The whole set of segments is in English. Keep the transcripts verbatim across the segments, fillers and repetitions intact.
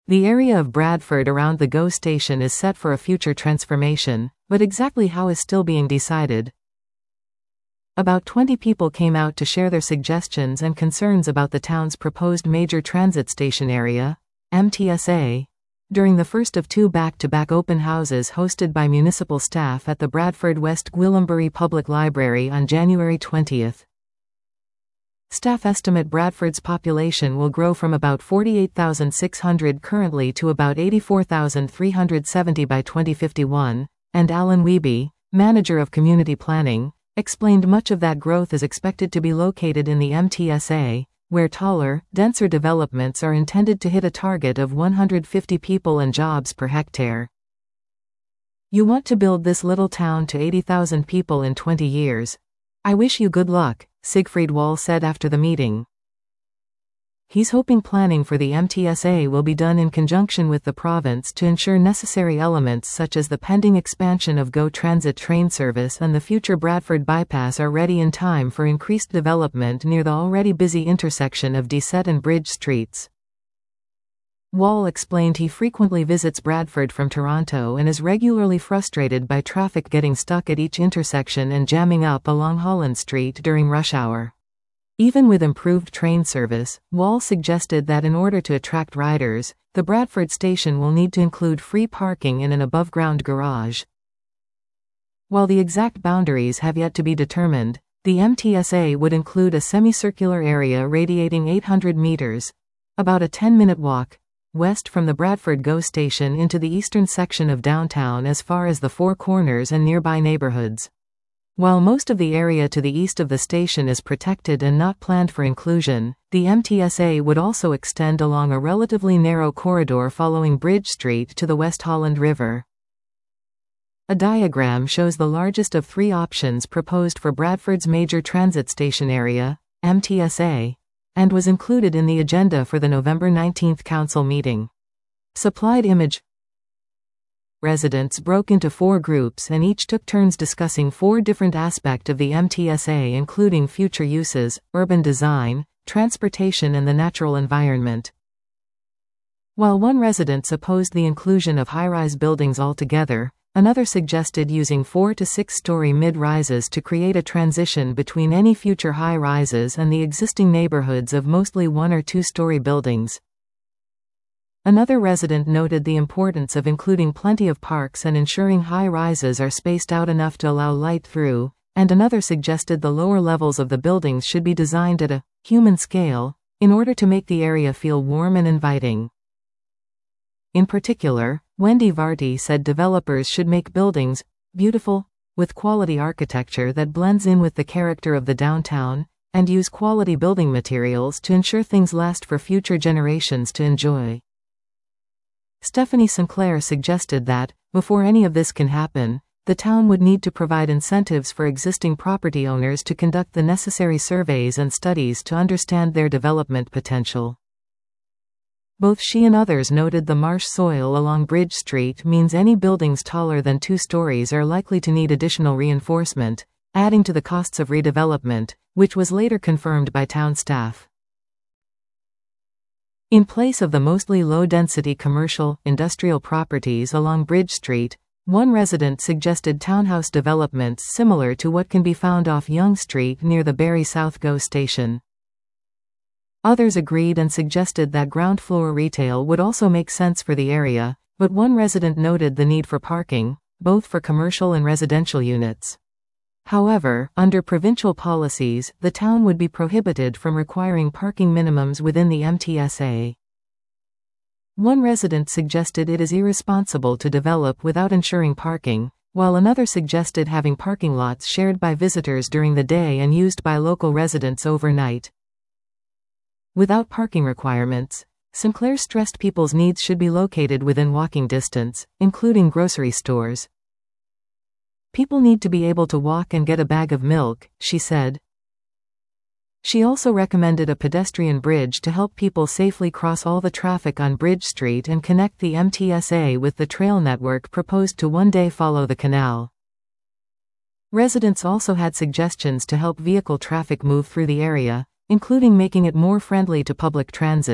The area of Bradford around the GO station is set for a future transformation, but exactly how is still being decided. About twenty people came out to share their suggestions and concerns about the town's proposed major transit station area, M T S A, during the first of two back-to-back open houses hosted by municipal staff at the Bradford West Gwillimbury Public Library on January twentieth. Staff estimate Bradford's population will grow from about forty-eight thousand six hundred currently to about eighty-four thousand three hundred seventy by twenty fifty-one, and Alan Wiebe, manager of community planning, explained much of that growth is expected to be located in the M T S A, where taller, denser developments are intended to hit a target of one hundred fifty people and jobs per hectare. You want to build this little town to eighty thousand people in twenty years. I wish you good luck, Siegfried Wall said after the meeting. He's hoping planning for the M T S A will be done in conjunction with the province to ensure necessary elements such as the pending expansion of GO Transit train service and the future Bradford bypass are ready in time for increased development near the already busy intersection of Deesett and Bridge Streets. Wall explained he frequently visits Bradford from Toronto and is regularly frustrated by traffic getting stuck at each intersection and jamming up along Holland Street during rush hour. Even with improved train service, Wall suggested that in order to attract riders, the Bradford station will need to include free parking in an above-ground garage. While the exact boundaries have yet to be determined, the M T S A would include a semicircular area radiating eight hundred meters, about a ten-minute walk, west from the Bradford GO station into the eastern section of downtown as far as the Four Corners and nearby neighborhoods. While most of the area to the east of the station is protected and not planned for inclusion, the M T S A would also extend along a relatively narrow corridor following Bridge Street to the West Holland River. A diagram shows the largest of three options proposed for Bradford's major transit station area, M T S A, and was included in the agenda for the November nineteenth council meeting. Supplied image. Residents broke into four groups and each took turns discussing four different aspects of the M T S A, including future uses, urban design, transportation and the natural environment. While one resident opposed the inclusion of high-rise buildings altogether, another suggested using four to six-story mid-rises to create a transition between any future high-rises and the existing neighborhoods of mostly one- or two-story buildings. Another resident noted the importance of including plenty of parks and ensuring high-rises are spaced out enough to allow light through, and another suggested the lower levels of the buildings should be designed at a human scale, in order to make the area feel warm and inviting. In particular, Wendy Varty said developers should make buildings beautiful, with quality architecture that blends in with the character of the downtown, and use quality building materials to ensure things last for future generations to enjoy. Stephanie Sinclair suggested that, before any of this can happen, the town would need to provide incentives for existing property owners to conduct the necessary surveys and studies to understand their development potential. Both she and others noted the marsh soil along Bridge Street means any buildings taller than two stories are likely to need additional reinforcement, adding to the costs of redevelopment, which was later confirmed by town staff. In place of the mostly low-density commercial, industrial properties along Bridge Street, one resident suggested townhouse developments similar to what can be found off Yonge Street near the Barrie South GO station. Others agreed and suggested that ground-floor retail would also make sense for the area, but one resident noted the need for parking, both for commercial and residential units. However, under provincial policies, the town would be prohibited from requiring parking minimums within the M T S A. One resident suggested it is irresponsible to develop without ensuring parking, while another suggested having parking lots shared by visitors during the day and used by local residents overnight. Without parking requirements, Sinclair stressed people's needs should be located within walking distance, including grocery stores. People need to be able to walk and get a bag of milk, she said. She also recommended a pedestrian bridge to help people safely cross all the traffic on Bridge Street and connect the M T S A with the trail network proposed to one day follow the canal. Residents also had suggestions to help vehicle traffic move through the area, including making it more friendly to public transit,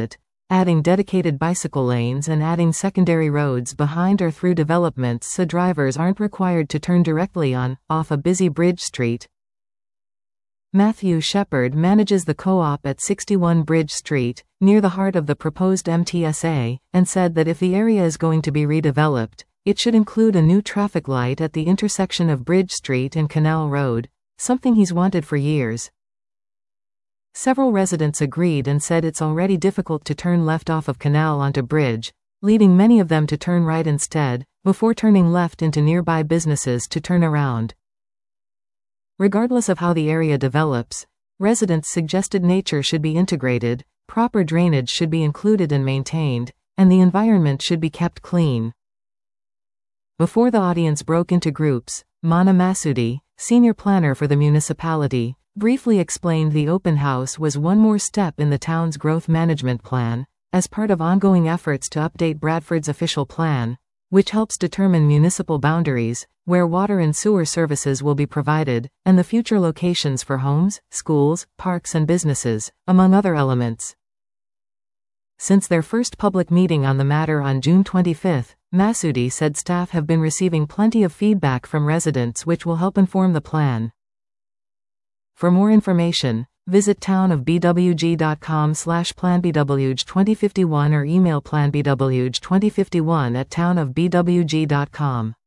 adding dedicated bicycle lanes and adding secondary roads behind or through developments so drivers aren't required to turn directly on, off a busy Bridge Street. Matthew Shepard manages the co-op at sixty-one Bridge Street, near the heart of the proposed M T S A, and said that if the area is going to be redeveloped, it should include a new traffic light at the intersection of Bridge Street and Canal Road, something he's wanted for years. Several residents agreed and said it's already difficult to turn left off of Canal onto Bridge, leading many of them to turn right instead, before turning left into nearby businesses to turn around. Regardless of how the area develops, residents suggested nature should be integrated, proper drainage should be included and maintained, and the environment should be kept clean. Before the audience broke into groups, Mana Masudi, senior planner for the municipality, briefly explained the open house was one more step in the town's growth management plan, as part of ongoing efforts to update Bradford's official plan, which helps determine municipal boundaries, where water and sewer services will be provided, and the future locations for homes, schools, parks and businesses, among other elements. Since their first public meeting on the matter on June twenty-fifth, Masudi said staff have been receiving plenty of feedback from residents which will help inform the plan. For more information, visit townofbwg.com slash planbwg twenty fifty-one or email planbwg twenty fifty-one at townofbwg dot com.